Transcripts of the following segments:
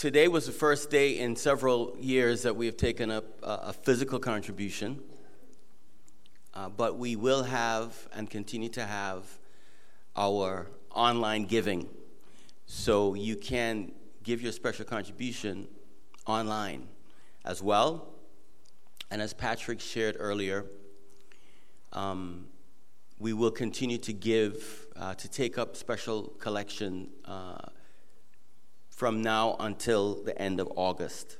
Today was the first day in several years that we have taken up a physical contribution, but we will have and continue to have our online giving. So you can give your special contribution online as well. And as Patrick shared earlier, we will continue to give, to take up special collection from now until the end of August.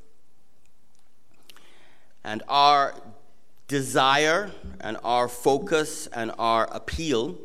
And our desire and our focus and our appeal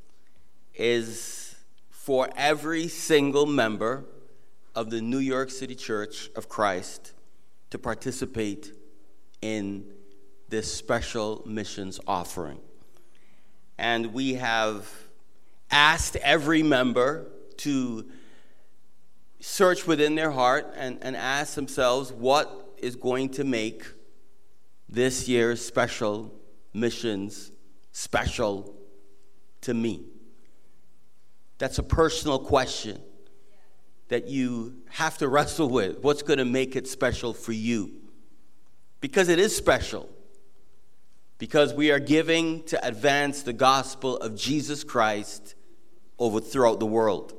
is for every single member of the New York City Church of Christ to participate in this special missions offering. And we have asked every member to search within their heart and ask themselves what is going to make this year's special missions special to me. That's a personal question that you have to wrestle with. What's going to make it special for you? Because it is special. Because we are giving to advance the gospel of Jesus Christ throughout the world.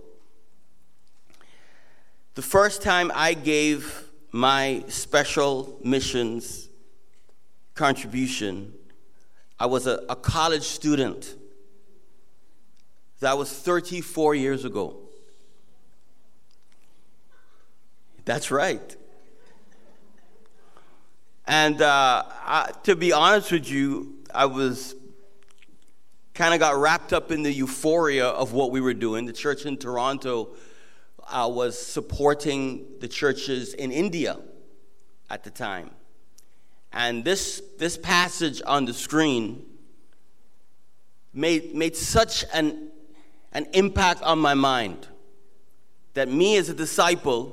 The first time I gave my special missions contribution, I was a college student. That was 34 years ago. That's right. And to be honest with you, I was kind of got wrapped up in the euphoria of what we were doing. The church in Toronto was supporting the churches in India at the time. And this passage on the screen made such an impact on my mind that me as a disciple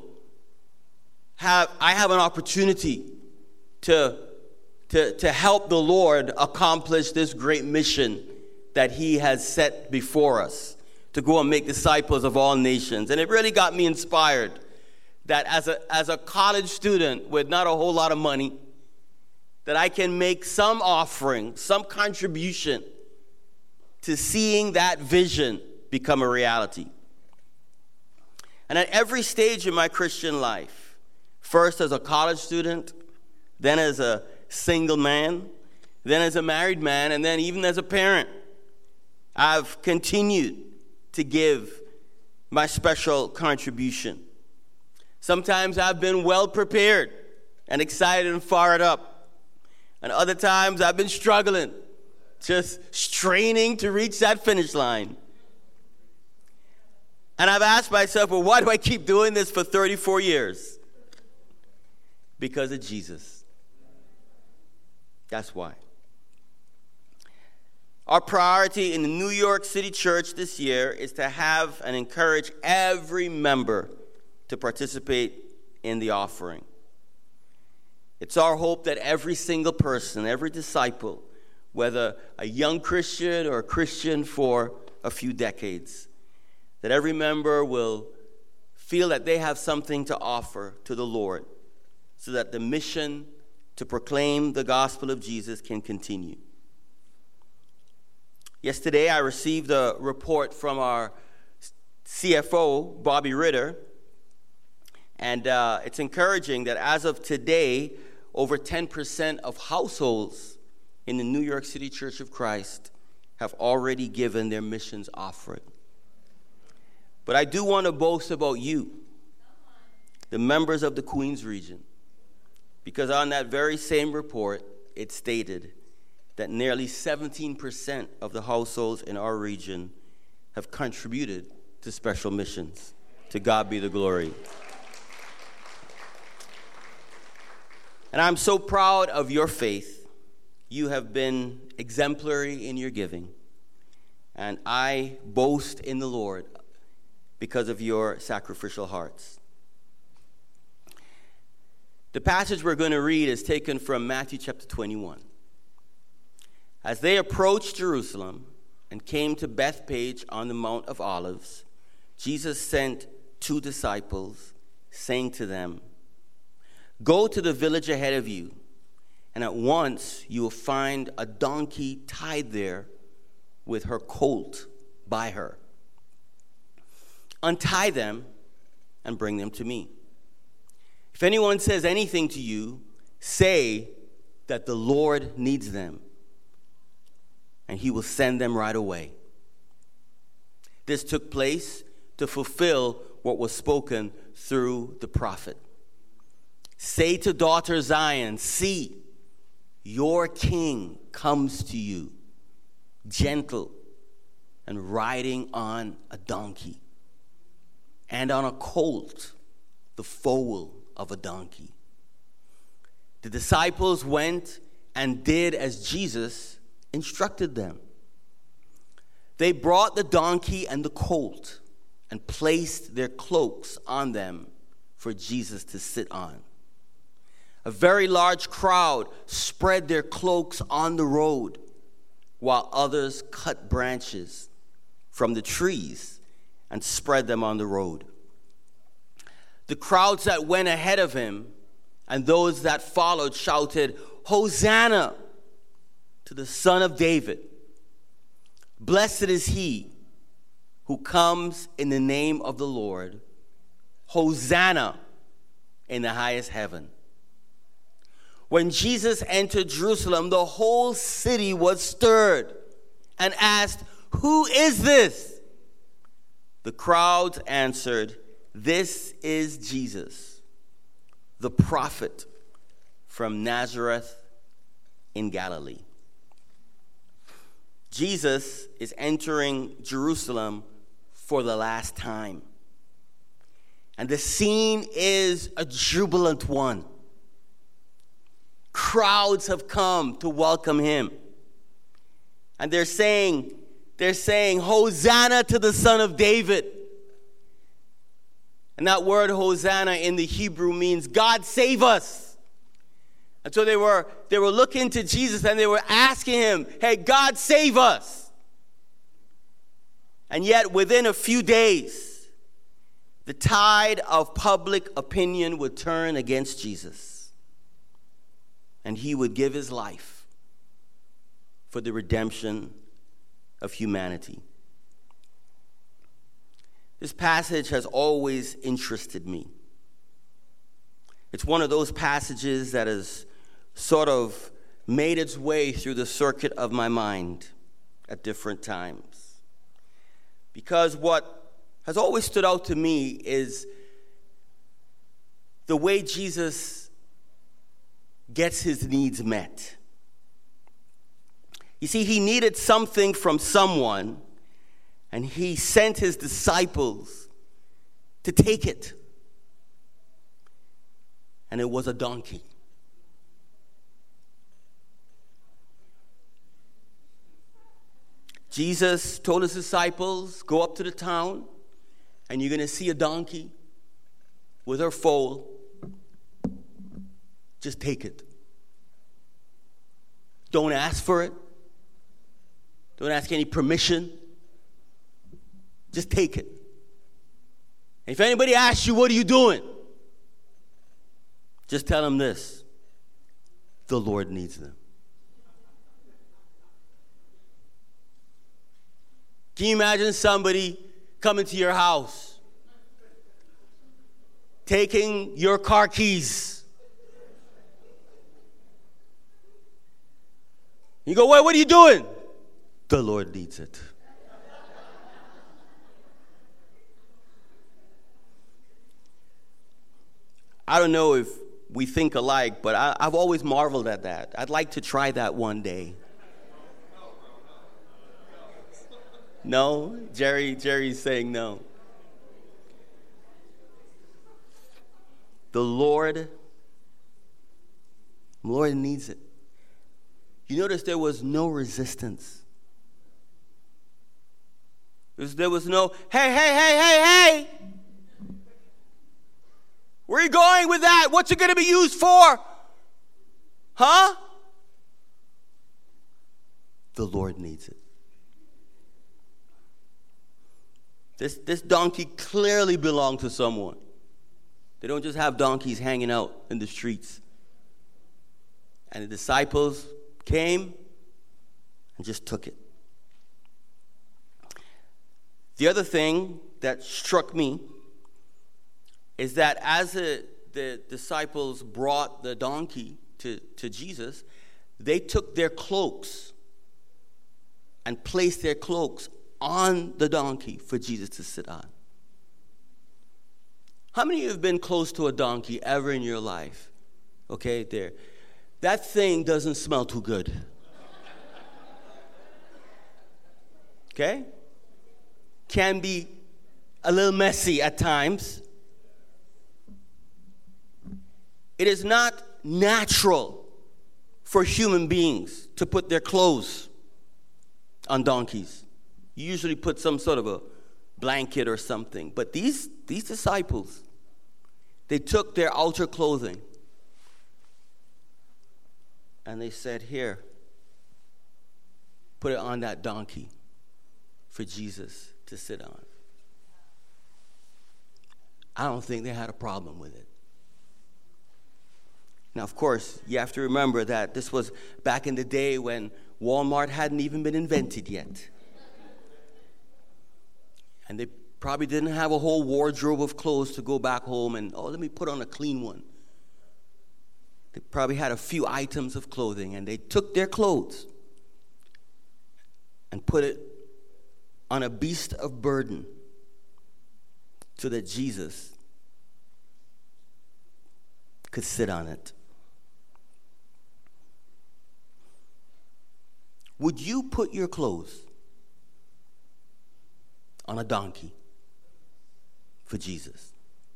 I have an opportunity to help the Lord accomplish this great mission that He has set before us, to go and make disciples of all nations. And it really got me inspired that as a college student with not a whole lot of money, that I can make some offering, some contribution to seeing that vision become a reality. And at every stage in my Christian life, first as a college student, then as a single man, then as a married man, and then even as a parent, I've continued to give my special contribution. Sometimes I've been well prepared and excited and fired up. And other times I've been struggling, just straining to reach that finish line. And I've asked myself, well, why do I keep doing this for 34 years? Because of Jesus. That's why. Our priority in the New York City Church this year is to have and encourage every member to participate in the offering. It's our hope that every single person, every disciple, whether a young Christian or a Christian for a few decades, that every member will feel that they have something to offer to the Lord so that the mission to proclaim the gospel of Jesus can continue. Yesterday, I received a report from our CFO, Bobby Ritter, and it's encouraging that as of today, over 10% of households in the New York City Church of Christ have already given their missions offering. But I do want to boast about you, the members of the Queens region, because on that very same report, it stated that nearly 17% of the households in our region have contributed to special missions. To God be the glory. And I'm so proud of your faith. You have been exemplary in your giving. And I boast in the Lord because of your sacrificial hearts. The passage we're going to read is taken from Matthew chapter 21. As they approached Jerusalem and came to Bethphage on the Mount of Olives, Jesus sent 2 disciples, saying to them, "Go to the village ahead of you, and at once you will find a donkey tied there with her colt by her. Untie them and bring them to me. If anyone says anything to you, say that the Lord needs them, and he will send them right away." This took place to fulfill what was spoken through the prophet. "Say to daughter Zion, see, your king comes to you, gentle and riding on a donkey, and on a colt, the foal of a donkey." The disciples went and did as Jesus instructed them. They brought the donkey and the colt and placed their cloaks on them for Jesus to sit on. A very large crowd spread their cloaks on the road, while others cut branches from the trees and spread them on the road. The crowds that went ahead of him and those that followed shouted, "Hosanna to the Son of David. Blessed is he who comes in the name of the Lord. Hosanna in the highest heaven." When Jesus entered Jerusalem, the whole city was stirred and asked, "Who is this?" The crowds answered, "This is Jesus, the prophet from Nazareth in Galilee." Jesus is entering Jerusalem for the last time. And the scene is a jubilant one. Crowds have come to welcome him. And they're saying, "Hosanna to the Son of David." And that word Hosanna in the Hebrew means God save us. And so they were looking to Jesus and they were asking him, "Hey, God save us." And yet within a few days, the tide of public opinion would turn against Jesus. And he would give his life for the redemption of humanity. This passage has always interested me. It's one of those passages that has sort of made its way through the circuit of my mind at different times. Because what has always stood out to me is the way Jesus gets his needs met. You see, he needed something from someone, and he sent his disciples to take it. And it was a donkey. Jesus told his disciples, "Go up to the town, and you're going to see a donkey with her foal. Just take it. Don't ask for it. Don't ask any permission. Just take it. And if anybody asks you, what are you doing? Just tell them this: the Lord needs them." Can you imagine somebody coming to your house, taking your car keys? You go, "Wait, what are you doing?" "The Lord needs it." I don't know if we think alike, but I've always marveled at that. I'd like to try that one day. No? Jerry's saying no. The Lord needs it. You notice there was no resistance. There was no, hey. Where are you going with that? What's it going to be used for? Huh? The Lord needs it. This donkey clearly belonged to someone. They don't just have donkeys hanging out in the streets. And the disciples came and just took it. The other thing that struck me is that as the disciples brought the donkey to Jesus, they took their cloaks and placed their cloaks on the donkey for Jesus to sit on. How many of you have been close to a donkey ever in your life? Okay, there. That thing doesn't smell too good. Okay? Can be a little messy at times. It is not natural for human beings to put their clothes on donkeys. You usually put some sort of a blanket or something. But these disciples, they took their outer clothing and they said, here, put it on that donkey for Jesus to sit on. I don't think they had a problem with it. Now, of course, you have to remember that this was back in the day when Walmart hadn't even been invented yet. And they probably didn't have a whole wardrobe of clothes to go back home and, let me put on a clean one. They probably had a few items of clothing, and they took their clothes and put it on a beast of burden so that Jesus could sit on it. Would you put your clothes on a donkey for Jesus?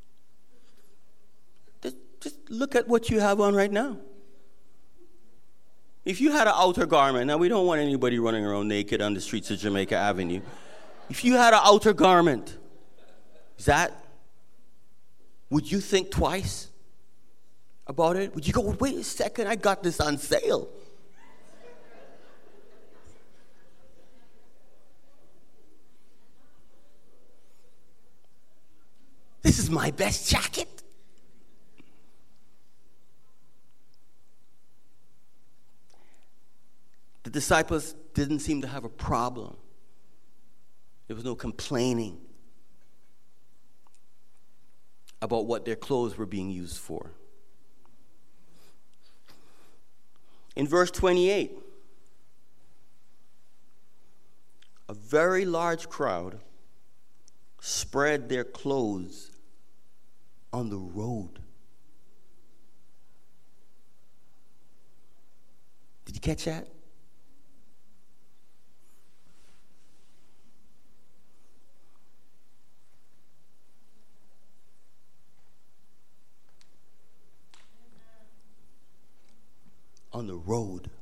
Just look at what you have on right now. If you had an outer garment, now we don't want anybody running around naked on the streets of Jamaica Avenue. If you had an outer garment, would you think twice about it? Would you go, wait a second, I got this on sale? This is my best jacket. The disciples didn't seem to have a problem. There was no complaining about what their clothes were being used for. In verse 28, a very large crowd spread their clothes on the road. Did you catch that? On the road.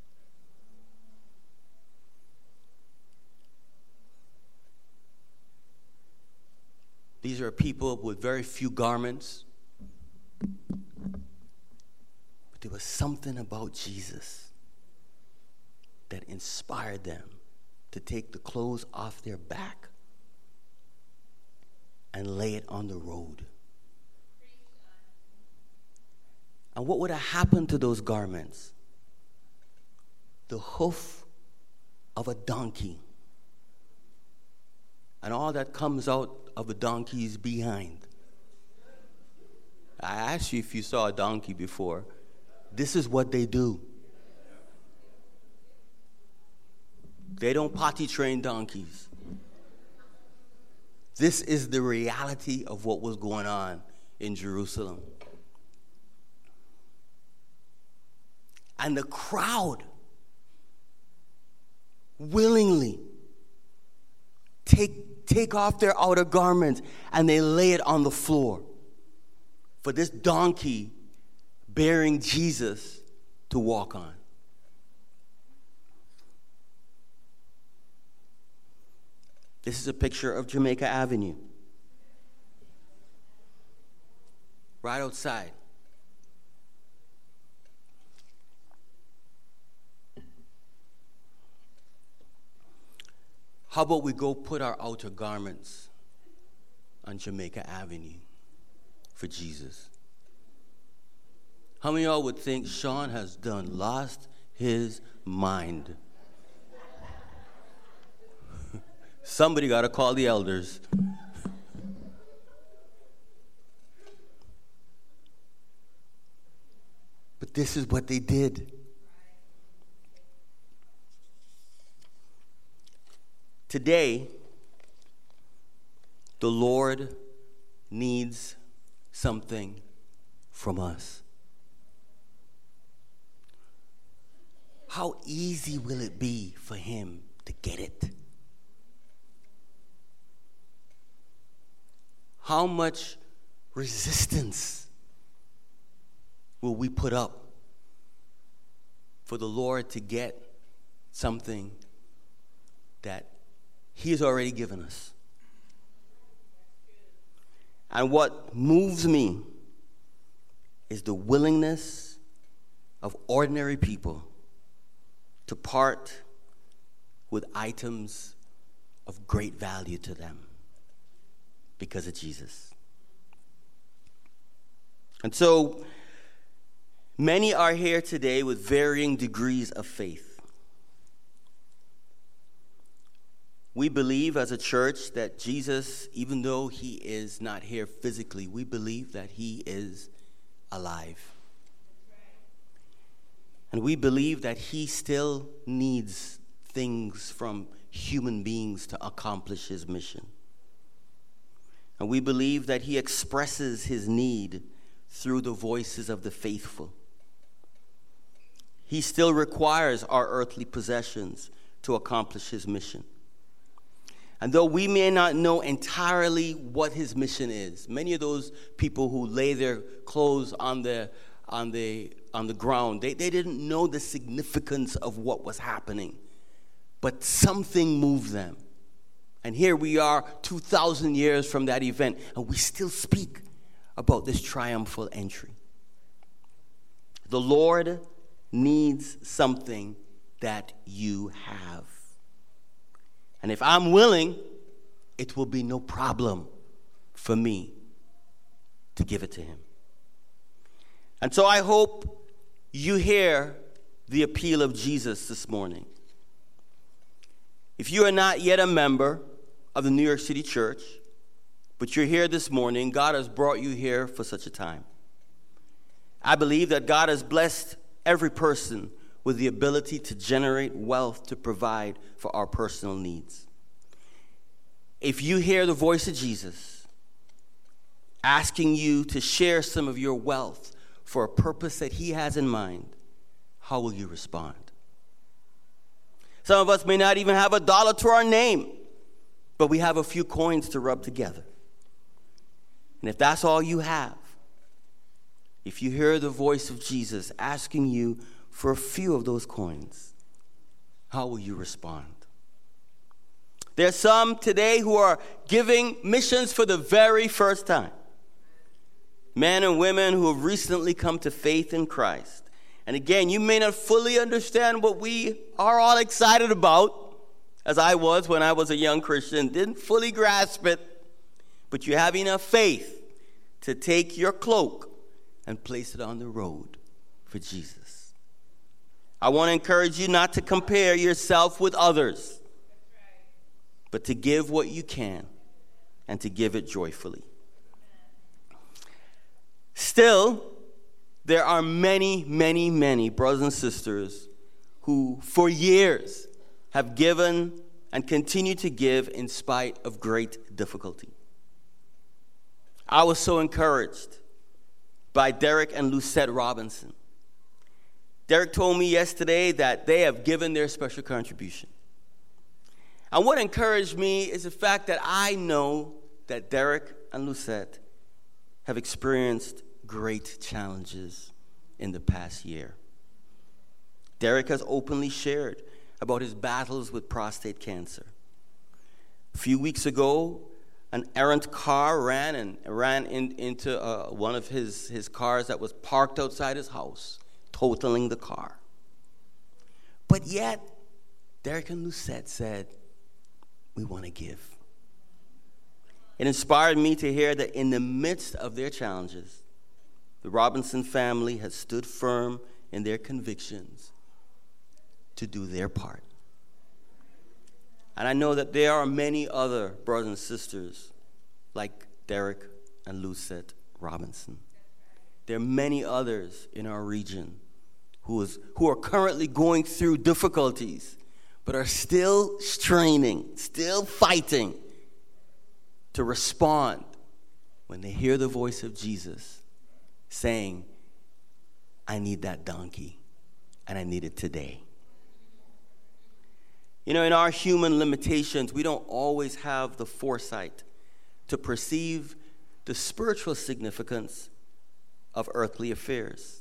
These are people with very few garments. But there was something about Jesus that inspired them to take the clothes off their back and lay it on the road. And what would have happened to those garments? The hoof of a donkey. And all that comes out of a donkey's behind. I asked you if you saw a donkey before. This is what they do. They don't potty train donkeys. This is the reality of what was going on in Jerusalem. And the crowd willingly take off their outer garments and they lay it on the floor for this donkey bearing Jesus to walk on. This is a picture of Jamaica Avenue. Right outside. How about we go put our outer garments on Jamaica Avenue for Jesus. How many of y'all would think Sean has lost his mind? Somebody got to call the elders. But this is what they did. Today, the Lord needs something from us. How easy will it be for him to get it? How much resistance will we put up for the Lord to get something that he has already given us? And what moves me is the willingness of ordinary people to part with items of great value to them because of Jesus. And so, many are here today with varying degrees of faith. We believe as a church that Jesus, even though he is not here physically, we believe that he is alive. And we believe that he still needs things from human beings to accomplish his mission. And we believe that he expresses his need through the voices of the faithful. He still requires our earthly possessions to accomplish his mission. And though we may not know entirely what his mission is, many of those people who lay their clothes on the ground, they didn't know the significance of what was happening. But something moved them. And here we are 2,000 years from that event, and we still speak about this triumphal entry. The Lord needs something that you have. And if I'm willing, it will be no problem for me to give it to him. And so I hope you hear the appeal of Jesus this morning. If you are not yet a member of the New York City Church, but you're here this morning, God has brought you here for such a time. I believe that God has blessed every person with the ability to generate wealth to provide for our personal needs. If you hear the voice of Jesus asking you to share some of your wealth for a purpose that he has in mind, how will you respond? Some of us may not even have $1 to our name, but we have a few coins to rub together. And if that's all you have, if you hear the voice of Jesus asking you for a few of those coins, how will you respond? There are some today who are giving missions for the very first time. Men and women who have recently come to faith in Christ. And again, you may not fully understand what we are all excited about, as I was when I was a young Christian, didn't fully grasp it, but you have enough faith to take your cloak and place it on the road for Jesus. I want to encourage you not to compare yourself with others, but to give what you can and to give it joyfully. Still, there are many, many, many brothers and sisters who for years have given and continue to give in spite of great difficulty. I was so encouraged by Derek and Lucette Robinson. Derek told me yesterday that they have given their special contribution. And what encouraged me is the fact that I know that Derek and Lucette have experienced great challenges in the past year. Derek has openly shared about his battles with prostate cancer. A few weeks ago, an errant car ran into one of his cars that was parked outside his house, totaling the car. But yet, Derek and Lucette said, we want to give. It inspired me to hear that in the midst of their challenges, the Robinson family has stood firm in their convictions to do their part. And I know that there are many other brothers and sisters like Derek and Lucette Robinson. There are many others in our region who are currently going through difficulties, but are still straining, still fighting to respond when they hear the voice of Jesus saying, I need that donkey, and I need it today. You know, in our human limitations, we don't always have the foresight to perceive the spiritual significance of earthly affairs.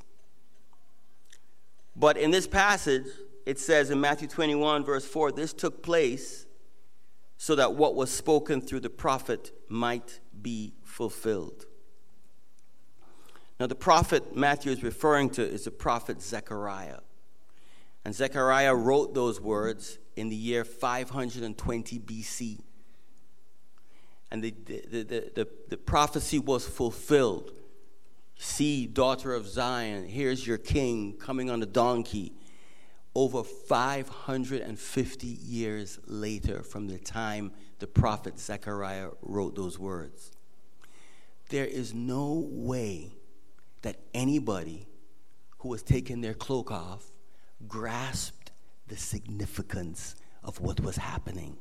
But in this passage, it says in Matthew 21, verse 4, this took place so that what was spoken through the prophet might be fulfilled. Now, the prophet Matthew is referring to is the prophet Zechariah. And Zechariah wrote those words in the year 520 BC. And the prophecy was fulfilled. See, daughter of Zion, here's your king coming on a donkey. Over 550 years later from the time the prophet Zechariah wrote those words. There is no way that anybody who was taking their cloak off grasped the significance of what was happening.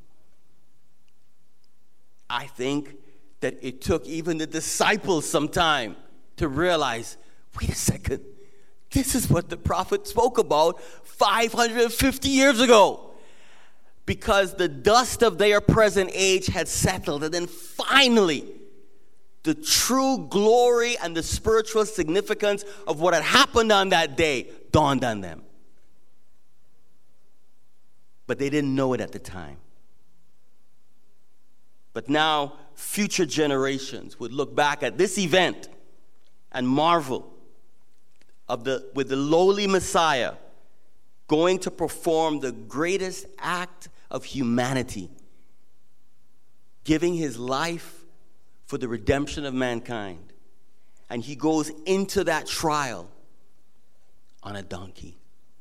I think that it took even the disciples some time to realize, wait a second, this is what the prophet spoke about 550 years ago. Because the dust of their present age had settled, and then finally, the true glory and the spiritual significance of what had happened on that day dawned on them. But they didn't know it at the time. But now, future generations would look back at this event and marvel with the lowly Messiah going to perform the greatest act of humanity, giving his life for the redemption of mankind. And he goes into that trial on a donkey.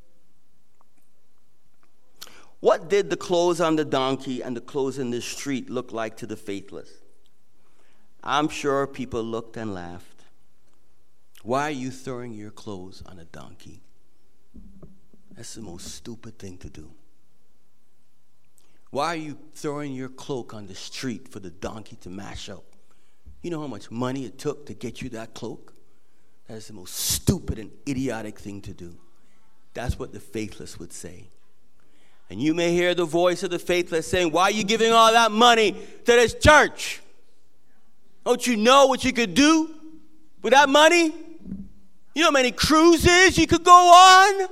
What did the clothes on the donkey and the clothes in the street look like to the faithless? I'm sure people looked and laughed. Why are you throwing your clothes on a donkey? That's the most stupid thing to do. Why are you throwing your cloak on the street for the donkey to mash up? You know how much money it took to get you that cloak? That is the most stupid and idiotic thing to do. That's what the faithless would say. And you may hear the voice of the faithless saying, why are you giving all that money to this church? Don't you know what you could do with that money? You know how many cruises you could go on?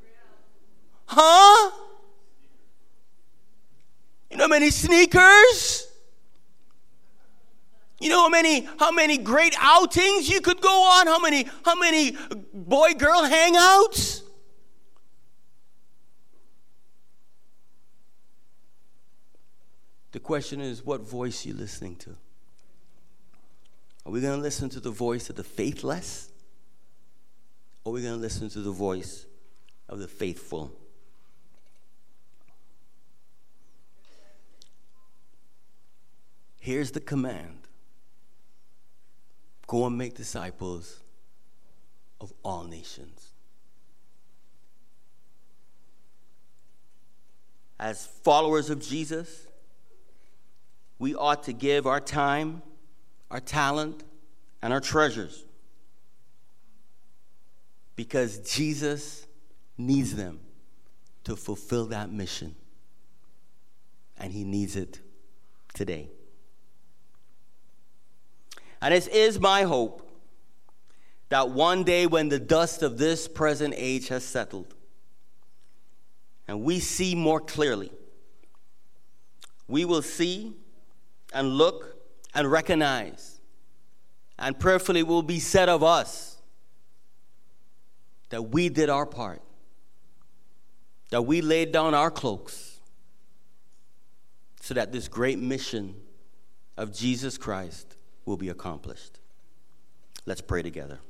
Huh? You know how many sneakers? You know how many great outings you could go on? How many boy-girl hangouts? The question is, what voice are you listening to? Are we going to listen to the voice of the faithless? Or are we going to listen to the voice of the faithful? Here's the command. Go and make disciples of all nations. As followers of Jesus, we ought to give our time, our talent, and our treasures because Jesus needs them to fulfill that mission, and he needs it today. And it is my hope that one day when the dust of this present age has settled and we see more clearly, we will see and look and recognize, and prayerfully will be said of us that we did our part, that we laid down our cloaks so that this great mission of Jesus Christ will be accomplished. Let's pray together.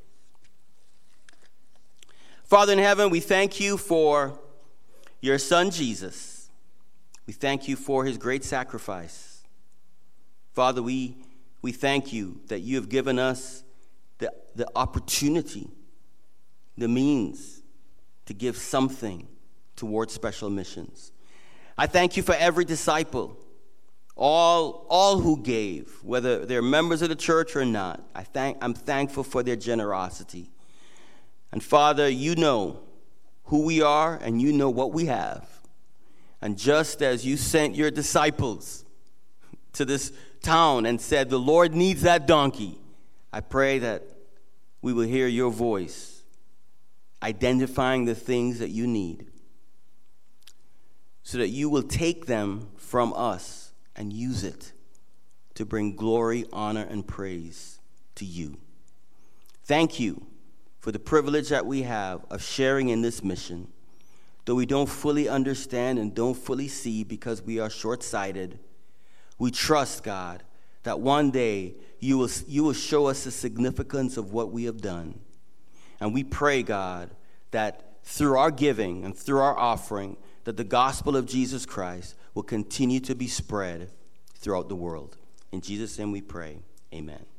Father in heaven, we thank you for your Son, Jesus. We thank you for his great sacrifice. Father, we thank you that you have given us the opportunity, the means to give something towards special missions. I thank you for every disciple, all who gave, whether they're members of the church or not. I'm thankful for their generosity. And Father, you know who we are and you know what we have. And just as you sent your disciples to this town and said, the Lord needs that donkey, I pray that we will hear your voice identifying the things that you need, so that you will take them from us and use it to bring glory, honor, and praise to you. Thank you for the privilege that we have of sharing in this mission, though we don't fully understand and don't fully see because we are short-sighted. We trust, God, that one day you will show us the significance of what we have done. And we pray, God, that through our giving and through our offering, that the gospel of Jesus Christ will continue to be spread throughout the world. In Jesus' name we pray. Amen.